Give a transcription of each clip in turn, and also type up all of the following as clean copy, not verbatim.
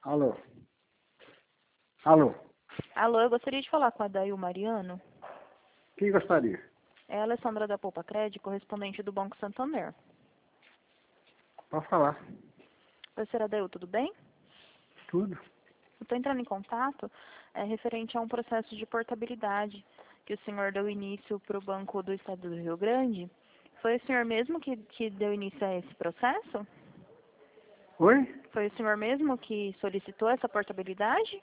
Alô? Alô? Alô, eu gostaria de falar com a Dail Mariano. Quem gostaria? É a Alessandra da Poupa Crédito, correspondente do Banco Santander. Pode falar. Oi, senhora Dail, tudo bem? Tudo? Eu estou entrando em contato referente a um processo de portabilidade que o senhor deu início para o Banco do Estado do Rio Grande. Foi o senhor mesmo que deu início a esse processo? Oi? Foi o senhor mesmo que solicitou essa portabilidade?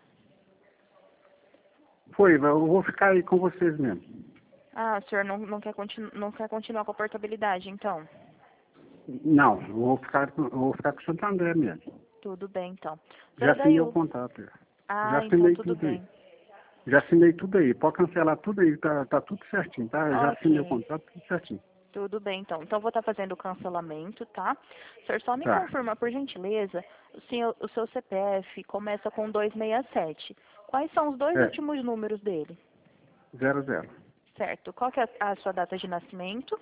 Foi, eu vou ficar aí com vocês mesmo. Ah, o senhor não quer continuar com a portabilidade, então? Não, eu vou ficar com o Santander mesmo. Tudo bem, então. Já Senhora assinei o Dail. contrato. Já Ah, então assinei tudo tudo aí. bem. Já assinei tudo aí. Pode cancelar tudo aí, tá tudo certinho, tá? Já assinei o Ok. contrato, tudo certinho. Tudo bem, então. Então, vou estar fazendo o cancelamento, tá? O senhor só me Tá. confirma, por gentileza, o seu CPF começa com 267. Quais são os dois É, últimos números dele? 00. Certo. Qual que é a sua data de nascimento?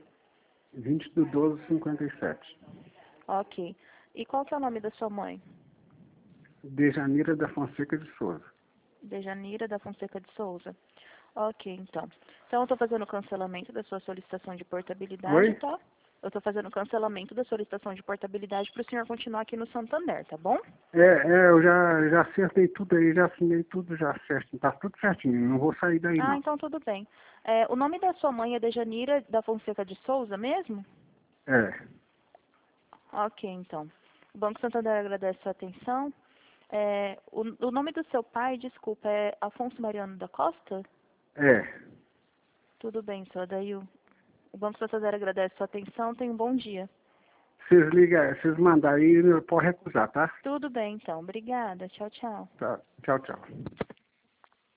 20/12/57. Ok. E qual que é o nome da sua mãe? Dejanira da Fonseca de Souza. Dejanira da Fonseca de Souza. Ok, então. Então, eu estou fazendo o cancelamento da sua solicitação de portabilidade, Oi? tá? Eu estou fazendo o cancelamento da solicitação de portabilidade para o senhor continuar aqui no Santander, tá bom? Eu já acertei tudo aí, já assinei tudo já certinho. Tá tudo certinho, não vou sair daí Ah, não. então tudo bem. É, o nome da sua mãe é Dejanira da Fonseca de Souza mesmo? É, Ok, então. O Banco Santander agradece a sua atenção. É, o nome do seu pai, desculpa, é Afonso Mariano da Costa? é. Tudo bem, senhor Adail. O Banco Santander agradece a sua atenção. Tenha um bom dia. Vocês mandarem aí, pode recusar, tá? Tudo bem, então. Obrigada. Tchau, tchau. Tá. Tchau, tchau.